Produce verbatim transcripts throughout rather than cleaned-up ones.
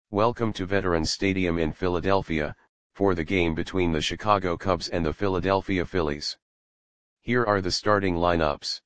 Welcome to Veterans Stadium in Philadelphia, for the game between the Chicago Cubs and the Philadelphia Phillies. Here are the starting lineups.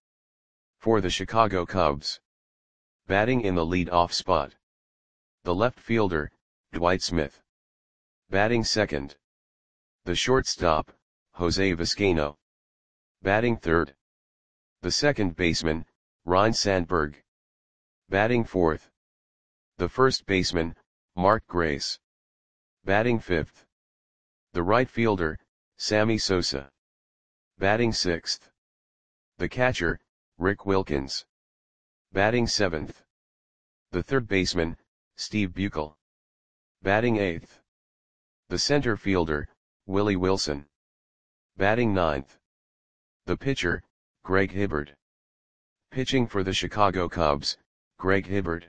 For the Chicago Cubs. Batting in the lead-off spot. The left fielder, Dwight Smith. Batting second. The shortstop, Jose Vizcaino. Batting third. The second baseman, Ryne Sandberg. Batting fourth. The first baseman, Mark Grace. Batting fifth. The right fielder, Sammy Sosa. Batting sixth. The catcher, Rick Wilkins. Batting seventh. The third baseman, Steve Buechele. Batting eighth. The center fielder, Willie Wilson. Batting ninth. The pitcher, Greg Hibbert. Pitching for the Chicago Cubs, Greg Hibbert.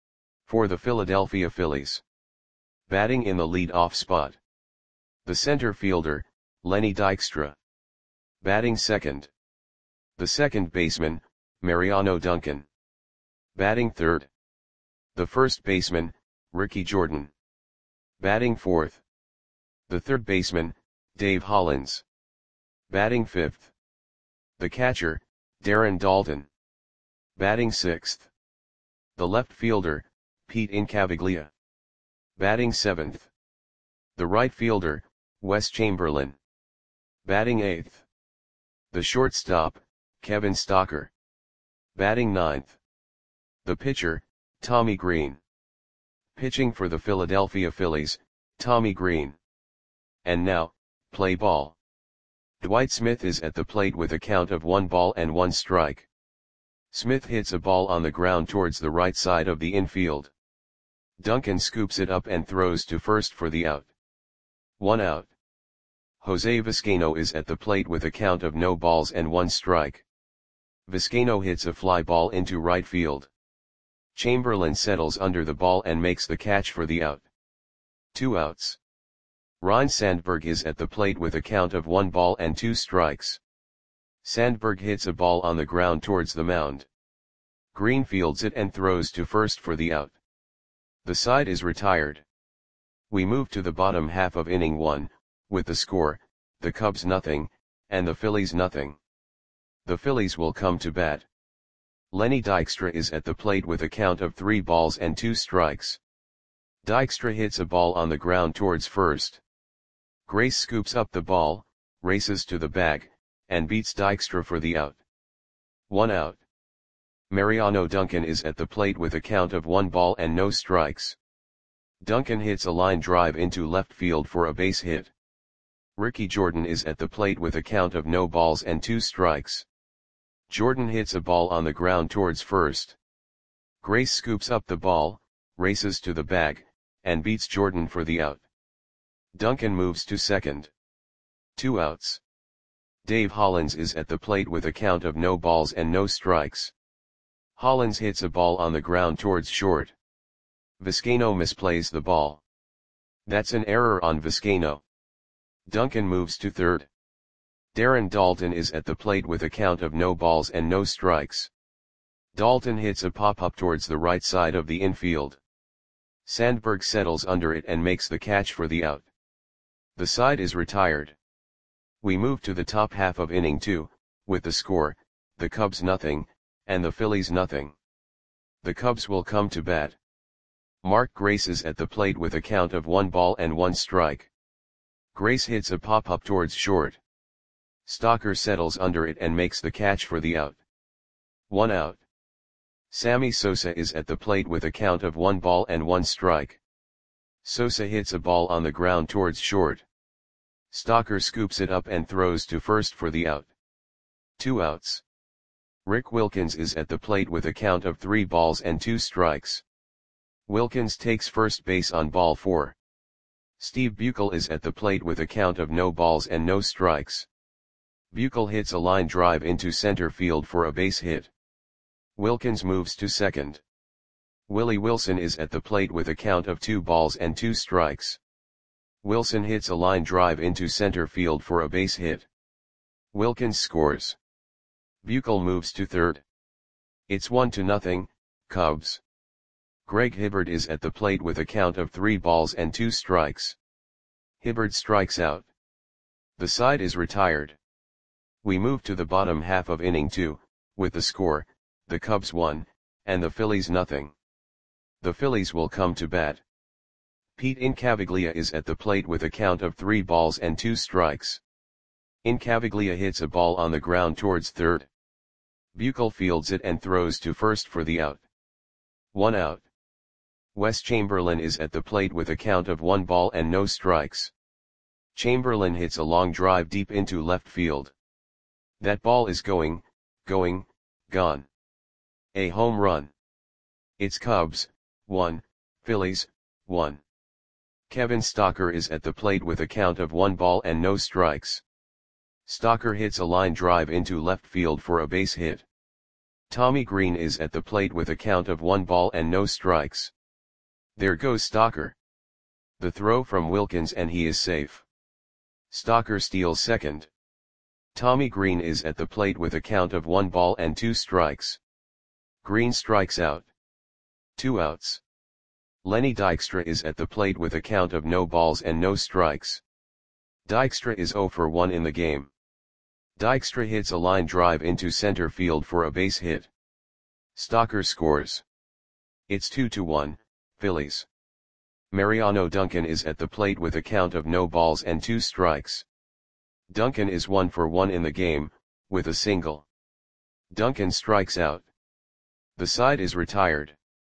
For the Philadelphia Phillies. Batting in the lead-off spot. The center fielder, Lenny Dykstra. Batting second. The second baseman, Mariano Duncan. Batting third. The first baseman, Ricky Jordan. Batting fourth. The third baseman, Dave Hollins. Batting fifth. The catcher, Darren Daulton. Batting sixth. The left fielder, Pete Incaviglia. Batting seventh. The right fielder, Wes Chamberlain. Batting eighth. The shortstop, Kevin Stocker. Batting ninth. The pitcher, Tommy Green. Pitching for the Philadelphia Phillies, Tommy Green. And now, play ball. Dwight Smith is at the plate with a count of one ball and one strike. Smith hits a ball on the ground towards the right side of the infield. Duncan scoops it up and throws to first for the out. One out. Jose Vizcaino is at the plate with a count of no balls and one strike. Vizcaino hits a fly ball into right field. Chamberlain settles under the ball and makes the catch for the out. Two outs. Ryne Sandberg is at the plate with a count of one ball and two strikes. Sandberg hits a ball on the ground towards the mound. Green fields it and throws to first for the out. The side is retired. We move to the bottom half of inning one, with the score, the Cubs nothing, and the Phillies nothing. The Phillies will come to bat. Lenny Dykstra is at the plate with a count of three balls and two strikes. Dykstra hits a ball on the ground towards first. Grace scoops up the ball, races to the bag, and beats Dykstra for the out. One out. Mariano Duncan is at the plate with a count of one ball and no strikes. Duncan hits a line drive into left field for a base hit. Ricky Jordan is at the plate with a count of no balls and two strikes. Jordan hits a ball on the ground towards first. Grace scoops up the ball, races to the bag, and beats Jordan for the out. Duncan moves to second. Two outs. Dave Hollins is at the plate with a count of no balls and no strikes. Hollins hits a ball on the ground towards short. Vizcaino misplays the ball. That's an error on Vizcaino. Duncan moves to third. Darren Daulton is at the plate with a count of no balls and no strikes. Daulton hits a pop-up towards the right side of the infield. Sandberg settles under it and makes the catch for the out. The side is retired. We move to the top half of inning two, with the score, the Cubs nothing, and the Phillies nothing. The Cubs will come to bat. Mark Grace is at the plate with a count of one ball and one strike. Grace hits a pop-up towards short. Stocker settles under it and makes the catch for the out. One out. Sammy Sosa is at the plate with a count of one ball and one strike. Sosa hits a ball on the ground towards short. Stocker scoops it up and throws to first for the out. Two outs. Rick Wilkins is at the plate with a count of three balls and two strikes. Wilkins takes first base on ball four. Steve Buechele is at the plate with a count of no balls and no strikes. Buechele hits a line drive into center field for a base hit. Wilkins moves to second. Willie Wilson is at the plate with a count of two balls and two strikes. Wilson hits a line drive into center field for a base hit. Wilkins scores. Buechele moves to third. It's one to nothing, Cubs. Greg Hibbard is at the plate with a count of three balls and two strikes. Hibbard strikes out. The side is retired. We move to the bottom half of inning two, with the score, the Cubs one, and the Phillies nothing. The Phillies will come to bat. Pete Incaviglia is at the plate with a count of three balls and two strikes. Incaviglia hits a ball on the ground towards third. Buechel fields it and throws to first for the out. One out. Wes Chamberlain is at the plate with a count of one ball and no strikes. Chamberlain hits a long drive deep into left field. That ball is going, going, gone. A home run. It's Cubs, one, Phillies, one. Kevin Stocker is at the plate with a count of one ball and no strikes. Stocker hits a line drive into left field for a base hit. Tommy Green is at the plate with a count of one ball and no strikes. There goes Stocker. The throw from Wilkins and he is safe. Stocker steals second. Tommy Green is at the plate with a count of one ball and two strikes. Green strikes out. Two outs. Lenny Dykstra is at the plate with a count of no balls and no strikes. Dykstra is zero for one in the game. Dykstra hits a line drive into center field for a base hit. Stocker scores. It's two to one, Phillies. Mariano Duncan is at the plate with a count of no balls and two strikes. Duncan is one for one in the game, with a single. Duncan strikes out. The side is retired.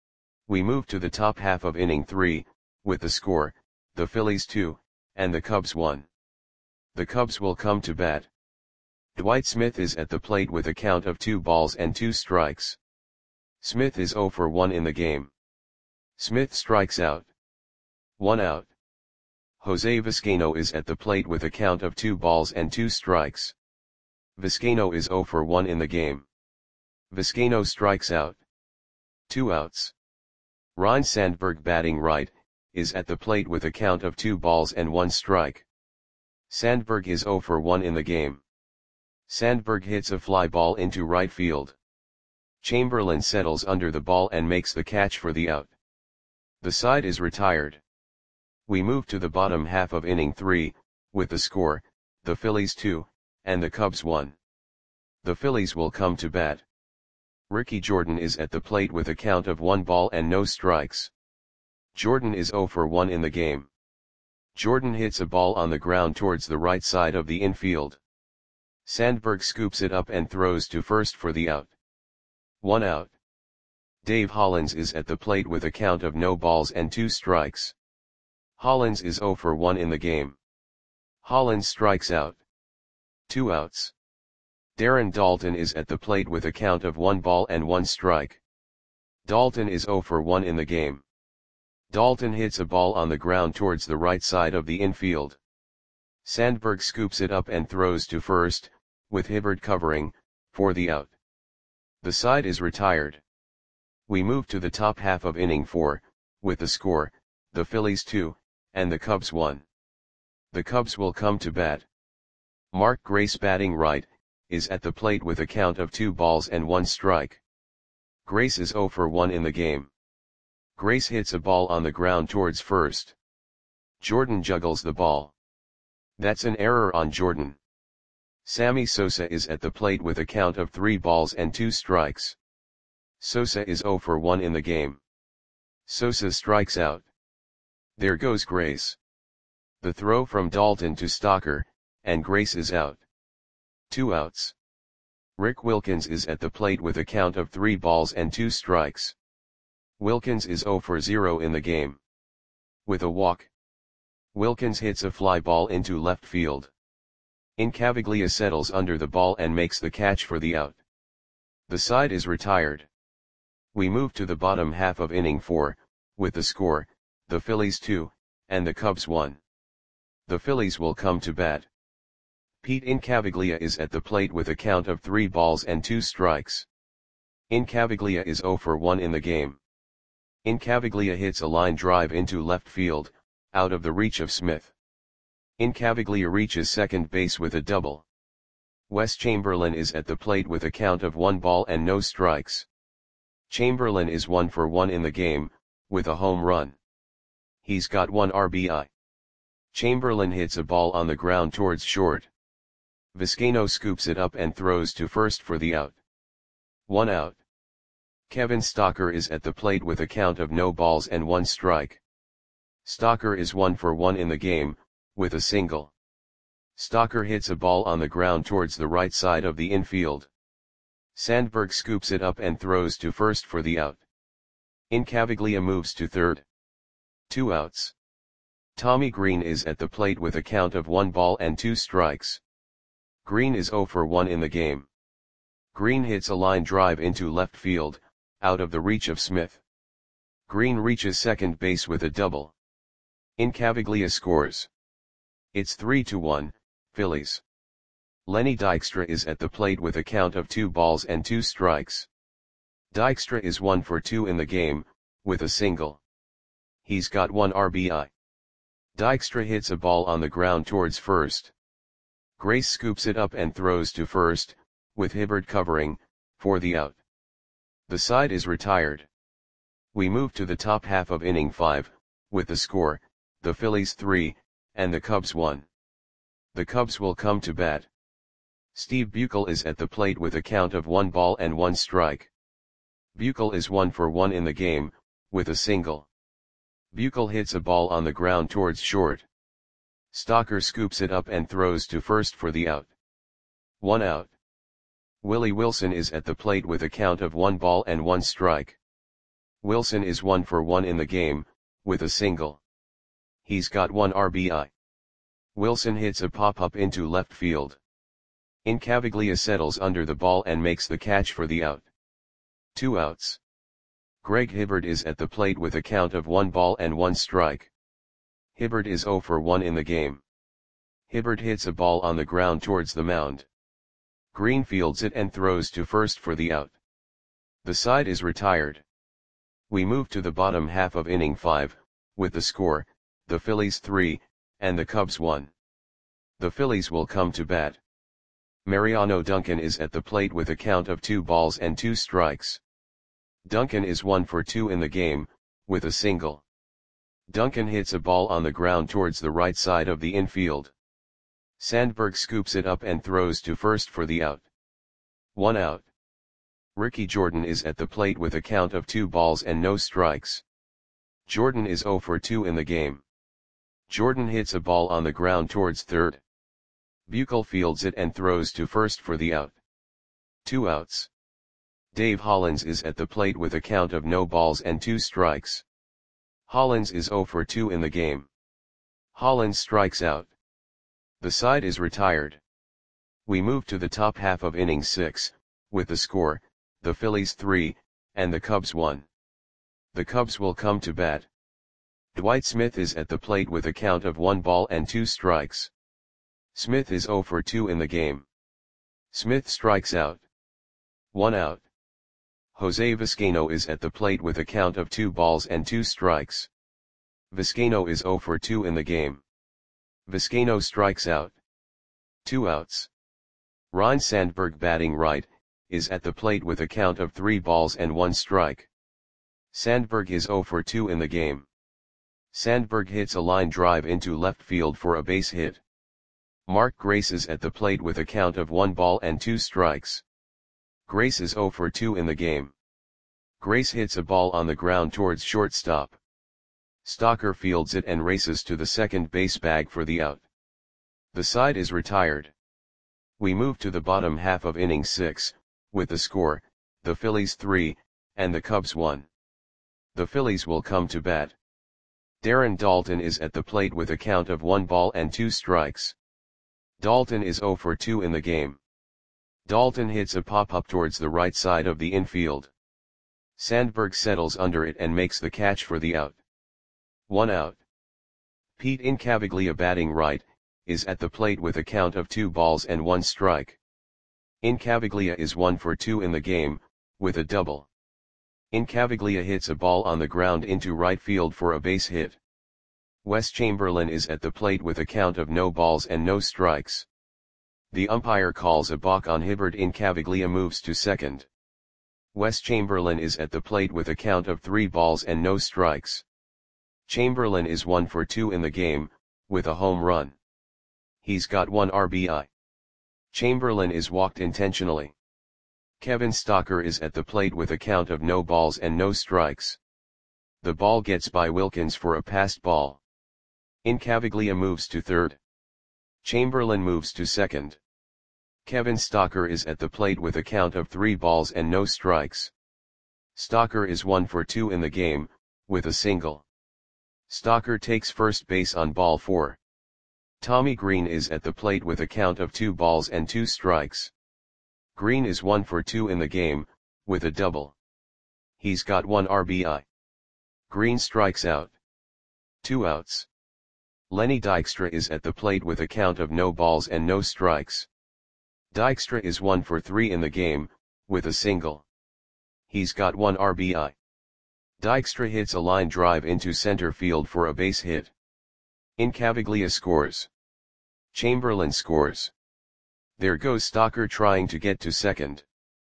We move to the top half of inning three, with the score, the Phillies two, and the Cubs one. The Cubs will come to bat. Dwight Smith is at the plate with a count of two balls and two strikes. Smith is zero for one in the game. Smith strikes out. One out. Jose Vizcaino is at the plate with a count of two balls and two strikes. Vizcaino is zero for one in the game. Vizcaino strikes out. Two outs. Ryne Sandberg, batting right, is at the plate with a count of two balls and one strike. Sandberg is zero for one in the game. Sandberg hits a fly ball into right field. Chamberlain settles under the ball and makes the catch for the out. The side is retired. We move to the bottom half of inning three, with the score, the Phillies two, and the Cubs one. The Phillies will come to bat. Ricky Jordan is at the plate with a count of one ball and no strikes. Jordan is zero for one in the game. Jordan hits a ball on the ground towards the right side of the infield. Sandberg scoops it up and throws to first for the out. One out. Dave Hollins is at the plate with a count of no balls and two strikes. Hollins is zero for one in the game. Hollins strikes out. Two outs. Darren Daulton is at the plate with a count of one ball and one strike. Daulton is zero for one in the game. Daulton hits a ball on the ground towards the right side of the infield. Sandberg scoops it up and throws to first, with Hibbard covering, for the out. The side is retired. We move to the top half of inning four, with the score, the Phillies two, and the Cubs one. The Cubs will come to bat. Mark Grace, batting right, is at the plate with a count of two balls and one strike. Grace is zero for one in the game. Grace hits a ball on the ground towards first. Jordan juggles the ball. That's an error on Jordan. Sammy Sosa is at the plate with a count of three balls and two strikes. Sosa is zero for one in the game. Sosa strikes out. There goes Grace. The throw from Daulton to Stocker, and Grace is out. Two outs. Rick Wilkins is at the plate with a count of three balls and two strikes. Wilkins is zero for zero in the game. With a walk. Wilkins hits a fly ball into left field. Incaviglia settles under the ball and makes the catch for the out. The side is retired. We move to the bottom half of inning four, with the score, the Phillies two, and the Cubs one. The Phillies will come to bat. Pete Incaviglia is at the plate with a count of three balls and two strikes. Incaviglia is zero for one in the game. Incaviglia hits a line drive into left field, out of the reach of Smith. Incaviglia reaches second base with a double. Wes Chamberlain is at the plate with a count of one ball and no strikes. Chamberlain is one for one in the game, with a home run. He's got one R B I. Chamberlain hits a ball on the ground towards short. Vizcaino scoops it up and throws to first for the out. One out. Kevin Stocker is at the plate with a count of no balls and one strike. Stocker is one for one in the game, with a single. Stocker hits a ball on the ground towards the right side of the infield. Sandberg scoops it up and throws to first for the out. Incaviglia moves to third. Two outs. Tommy Green is at the plate with a count of one ball and two strikes. Green is zero for one in the game. Green hits a line drive into left field, out of the reach of Smith. Green reaches second base with a double. Incaviglia scores. It's three to one, Phillies. Lenny Dykstra is at the plate with a count of two balls and two strikes. Dykstra is one for two in the game, with a single. He's got one R B I. Dykstra hits a ball on the ground towards first. Grace scoops it up and throws to first, with Hibbert covering, for the out. The side is retired. We move to the top half of inning five, with the score, the Phillies three, and the Cubs one. The Cubs will come to bat. Steve Buechel is at the plate with a count of one ball and one strike. Buechel is one for one in the game, with a single. Buechel hits a ball on the ground towards short. Stocker scoops it up and throws to first for the out. One out. Willie Wilson is at the plate with a count of one ball and one strike. Wilson is one for one in the game, with a single. He's got one R B I. Wilson hits a pop-up into left field. Incaviglia settles under the ball and makes the catch for the out. Two outs. Greg Hibbert is at the plate with a count of one ball and one strike. Hibbert is zero for one in the game. Hibbert hits a ball on the ground towards the mound. Green fields it and throws to first for the out. The side is retired. We move to the bottom half of inning five, with the score, the Phillies three, and the Cubs one. The Phillies will come to bat. Mariano Duncan is at the plate with a count of two balls and two strikes. Duncan is one for two in the game, with a single. Duncan hits a ball on the ground towards the right side of the infield. Sandberg scoops it up and throws to first for the out. One out. Ricky Jordan is at the plate with a count of two balls and no strikes. Jordan is zero for two in the game. Jordan hits a ball on the ground towards third. Buechel fields it and throws to first for the out. Two outs. Dave Hollins is at the plate with a count of no balls and two strikes. Hollins is zero for two in the game. Hollins strikes out. The side is retired. We move to the top half of inning six, with the score, the Phillies three, and the Cubs one. The Cubs will come to bat. Dwight Smith is at the plate with a count of one ball and two strikes. Smith is zero for two in the game. Smith strikes out. One out. Jose Vizcaino is at the plate with a count of two balls and two strikes. Vizcaino is zero for two in the game. Vizcaino strikes out. Two outs. Ryne Sandberg, batting right, is at the plate with a count of three balls and one strike. Sandberg is zero for two in the game. Sandberg hits a line drive into left field for a base hit. Mark Grace is at the plate with a count of one ball and two strikes. Grace is zero for two in the game. Grace hits a ball on the ground towards shortstop. Stocker fields it and races to the second base bag for the out. The side is retired. We move to the bottom half of inning six, with the score, the Phillies three, and the Cubs one. The Phillies will come to bat. Darren Daulton is at the plate with a count of one ball and two strikes. Daulton is zero for two in the game. Daulton hits a pop-up towards the right side of the infield. Sandberg settles under it and makes the catch for the out. One out. Pete Incaviglia, batting right, is at the plate with a count of two balls and one strike. Incaviglia is one for two in the game, with a double. Incaviglia hits a ball on the ground into right field for a base hit. Wes Chamberlain is at the plate with a count of no balls and no strikes. The umpire calls a balk on Hibbert. Incaviglia moves to second. Wes Chamberlain is at the plate with a count of three balls and no strikes. Chamberlain is one for two in the game, with a home run. He's got one R B I. Chamberlain is walked intentionally. Kevin Stocker is at the plate with a count of no balls and no strikes. The ball gets by Wilkins for a passed ball. Incaviglia moves to third. Chamberlain moves to second. Kevin Stocker is at the plate with a count of three balls and no strikes. Stocker is one for two in the game, with a single. Stocker takes first base on ball four. Tommy Green is at the plate with a count of two balls and two strikes. Green is one for two in the game, with a double. He's got one R B I. Green strikes out. Two outs. Lenny Dykstra is at the plate with a count of no balls and no strikes. Dykstra is one for three in the game, with a single. He's got one R B I. Dykstra hits a line drive into center field for a base hit. Incaviglia scores. Chamberlain scores. There goes Stocker trying to get to second.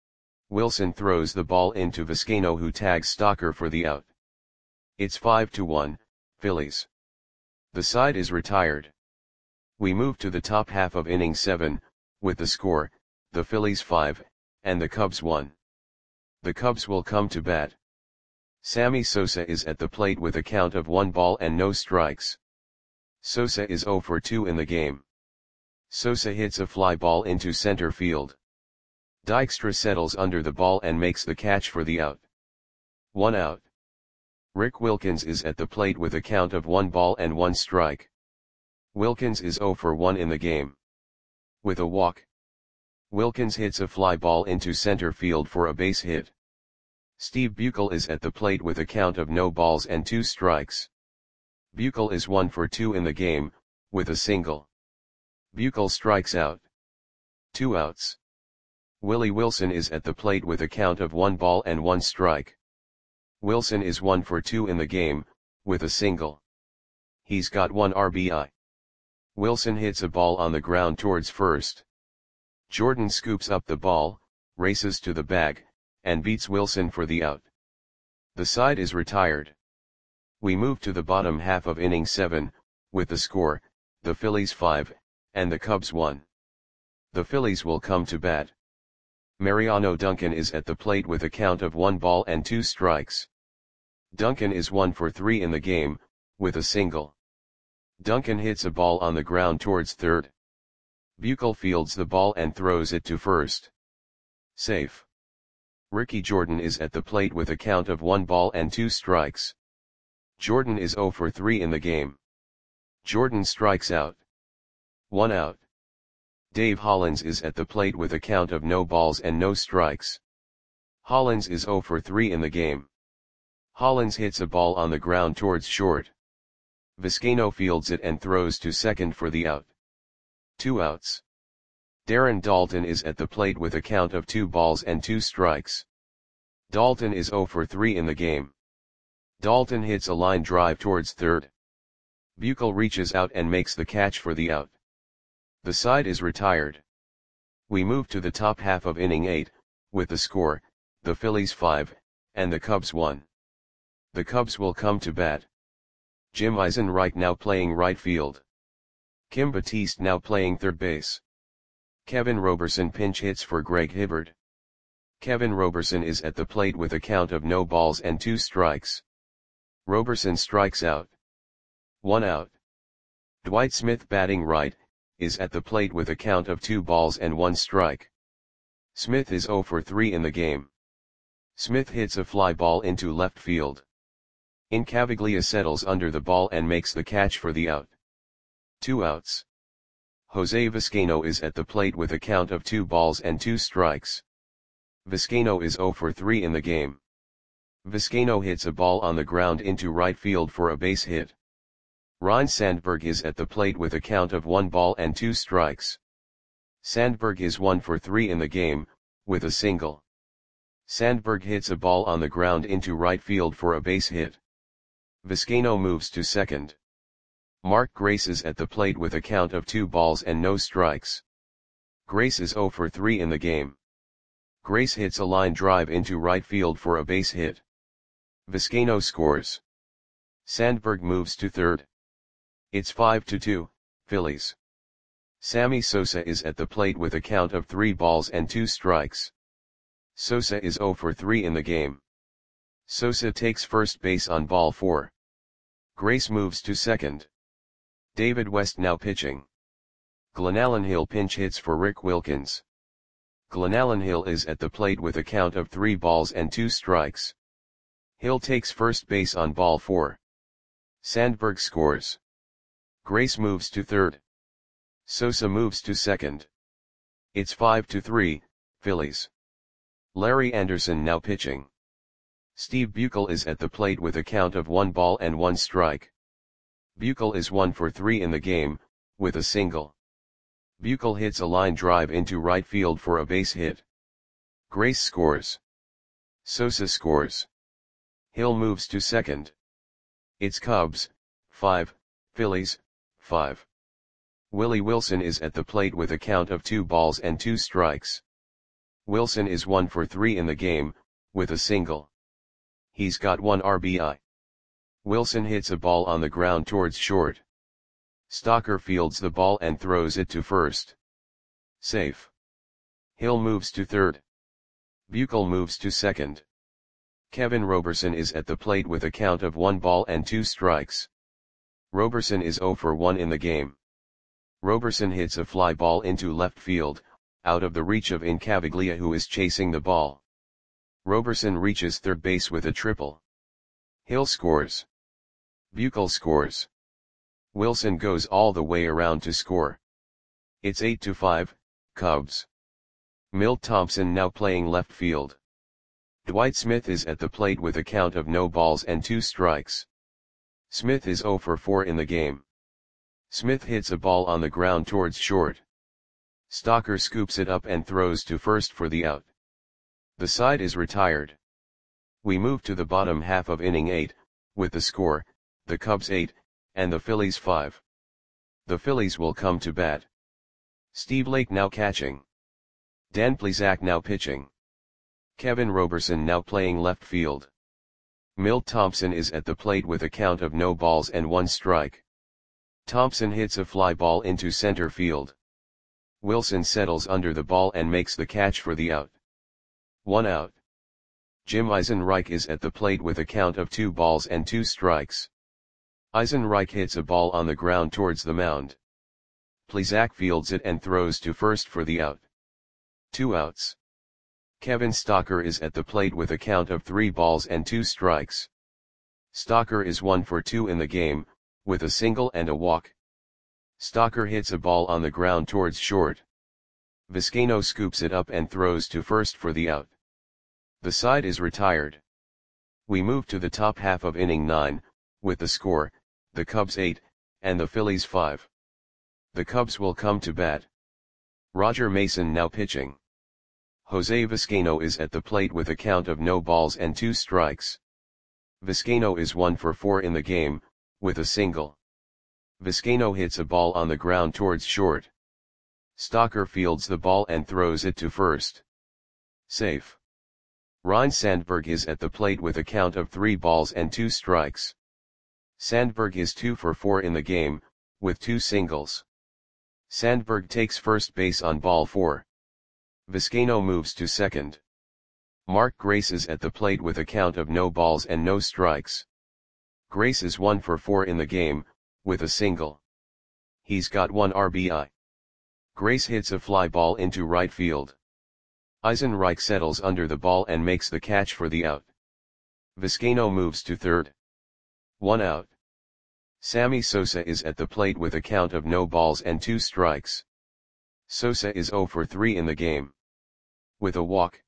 Wilson throws the ball into Vizcaino, who tags Stocker for the out. It's five to one, Phillies. The side is retired. We move to the top half of inning seven, with the score, the Phillies five, and the Cubs one. The Cubs will come to bat. Sammy Sosa is at the plate with a count of one ball and no strikes. Sosa is zero for two in the game. Sosa hits a fly ball into center field. Dykstra settles under the ball and makes the catch for the out. One out. Rick Wilkins is at the plate with a count of one ball and one strike. Wilkins is zero for one in the game. With a walk, Wilkins hits a fly ball into center field for a base hit. Steve Buechel is at the plate with a count of no balls and two strikes. Buechel is one for two in the game, with a single. Buechel strikes out. Two outs. Willie Wilson is at the plate with a count of one ball and one strike. Wilson is one for two in the game, with a single. He's got one R B I. Wilson hits a ball on the ground towards first. Jordan scoops up the ball, races to the bag, and beats Wilson for the out. The side is retired. We move to the bottom half of inning seven, with the score, the Phillies five, and the Cubs one. The Phillies will come to bat. Mariano Duncan is at the plate with a count of one ball and two strikes. Duncan is one for three in the game, with a single. Duncan hits a ball on the ground towards third. Buechel fields the ball and throws it to first. Safe. Ricky Jordan is at the plate with a count of one ball and two strikes. Jordan is zero for three in the game. Jordan strikes out. One out. Dave Hollins is at the plate with a count of no balls and no strikes. Hollins is zero for three in the game. Hollins hits a ball on the ground towards short. Vizcaino fields it and throws to second for the out. Two outs. Darren Daulton is at the plate with a count of two balls and two strikes. Daulton is zero for three in the game. Daulton hits a line drive towards third. Buechel reaches out and makes the catch for the out. The side is retired. We move to the top half of inning eight, with the score, the Phillies five, and the Cubs one. The Cubs will come to bat. Jim Eisenreich now playing right field. Kim Batiste now playing third base. Kevin Roberson pinch hits for Greg Hibbard. Kevin Roberson is at the plate with a count of no balls and two strikes. Roberson strikes out. One out. Dwight Smith batting right, is at the plate with a count of two balls and one strike. Smith is zero for three in the game. Smith hits a fly ball into left field. Incaviglia settles under the ball and makes the catch for the out. Two outs. Jose Vizcaino is at the plate with a count of two balls and two strikes. Vizcaino is zero for three in the game. Vizcaino hits a ball on the ground into right field for a base hit. Ryne Sandberg is at the plate with a count of one ball and two strikes. Sandberg is one for three in the game, with a single. Sandberg hits a ball on the ground into right field for a base hit. Vizcaino moves to second. Mark Grace is at the plate with a count of two balls and no strikes. Grace is zero for three in the game. Grace hits a line drive into right field for a base hit. Vizcaino scores. Sandberg moves to third. It's five to two, Phillies. Sammy Sosa is at the plate with a count of three balls and two strikes. Sosa is zero for three in the game. Sosa takes first base on ball four. Grace moves to second. David West now pitching. Glenallen Hill pinch hits for Rick Wilkins. Glenallen Hill is at the plate with a count of three balls and two strikes. Hill takes first base on ball four. Sandberg scores. Grace moves to third. Sosa moves to second. It's five to three, Phillies. Larry Anderson now pitching. Steve Buechel is at the plate with a count of one ball and one strike. Buechel is one for three in the game, with a single. Buechel hits a line drive into right field for a base hit. Grace scores. Sosa scores. Hill moves to second. It's Cubs, five, Phillies, five. Willie Wilson is at the plate with a count of two balls and two strikes. Wilson is one for three in the game, with a single. He's got one R B I. Wilson hits a ball on the ground towards short. Stocker fields the ball and throws it to first. Safe. Hill moves to third. Buechel moves to second. Kevin Roberson is at the plate with a count of one ball and two strikes. Roberson is zero for one in the game. Roberson hits a fly ball into left field, out of the reach of Incaviglia, who is chasing the ball. Roberson reaches third base with a triple. Hill scores. Buechel scores. Wilson goes all the way around to score. It's eight to five, Cubs. Milt Thompson now playing left field. Dwight Smith is at the plate with a count of no balls and two strikes. Smith is zero for four in the game. Smith hits a ball on the ground towards short. Stocker scoops it up and throws to first for the out. The side is retired. We move to the bottom half of inning eight, with the score, the Cubs eight, and the Phillies five. The Phillies will come to bat. Steve Lake now catching. Dan Plesac now pitching. Kevin Roberson now playing left field. Milt Thompson is at the plate with a count of no balls and one strike. Thompson hits a fly ball into center field. Wilson settles under the ball and makes the catch for the out. One out. Jim Eisenreich is at the plate with a count of two balls and two strikes. Eisenreich hits a ball on the ground towards the mound. Plesac fields it and throws to first for the out. Two outs. Kevin Stocker is at the plate with a count of three balls and two strikes. Stocker is one for two in the game, with a single and a walk. Stocker hits a ball on the ground towards short. Vizcaino scoops it up and throws to first for the out. The side is retired. We move to the top half of inning nine, with the score, the Cubs eight, and the Phillies five. The Cubs will come to bat. Roger Mason now pitching. Jose Vizcaino is at the plate with a count of no balls and two strikes. Vizcaino is one for four in the game, with a single. Vizcaino hits a ball on the ground towards short. Stocker fields the ball and throws it to first. Safe. Ryne Sandberg is at the plate with a count of three balls and two strikes. Sandberg is two for four in the game, with two singles. Sandberg takes first base on ball four. Vizcaino moves to second. Mark Grace is at the plate with a count of no balls and no strikes. Grace is one for four in the game, with a single. He's got one R B I. Grace hits a fly ball into right field. Eisenreich settles under the ball and makes the catch for the out. Vizcaino moves to third. One out. Sammy Sosa is at the plate with a count of no balls and two strikes. Sosa is zero for three in the game. With a walk.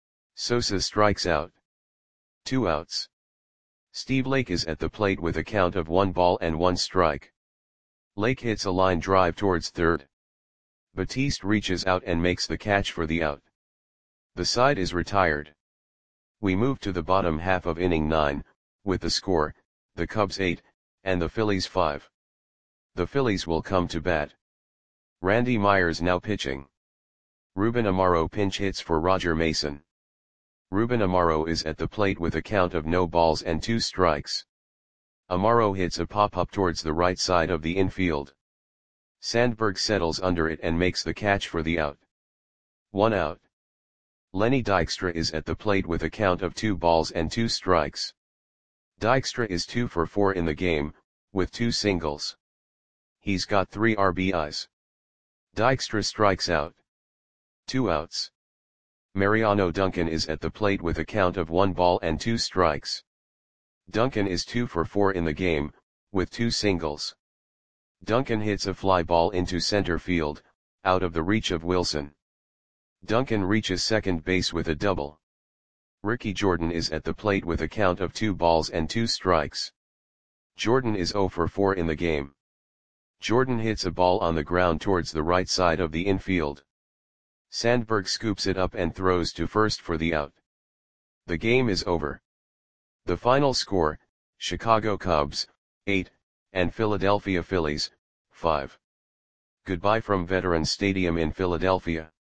Sosa strikes out. Two outs. Steve Lake is at the plate with a count of one ball and one strike. Lake hits a line drive towards third. Batiste reaches out and makes the catch for the out. The side is retired. We move to the bottom half of inning nine, with the score, the Cubs eight, and the Phillies five. The Phillies will come to bat. Randy Myers now pitching. Ruben Amaro pinch hits for Roger Mason. Ruben Amaro is at the plate with a count of no balls and two strikes. Amaro hits a pop-up towards the right side of the infield. Sandberg settles under it and makes the catch for the out. One out. Lenny Dykstra is at the plate with a count of two balls and two strikes. Dykstra is two for four in the game, with two singles. He's got three R B Is. Dykstra strikes out. Two outs. Mariano Duncan is at the plate with a count of one ball and two strikes. Duncan is two for four in the game, with two singles. Duncan hits a fly ball into center field, out of the reach of Wilson. Duncan reaches second base with a double. Ricky Jordan is at the plate with a count of two balls and two strikes. Jordan is zero for four in the game. Jordan hits a ball on the ground towards the right side of the infield. Sandberg scoops it up and throws to first for the out. The game is over. The final score, Chicago Cubs, eight, and Philadelphia Phillies, five. Goodbye from Veterans Stadium in Philadelphia.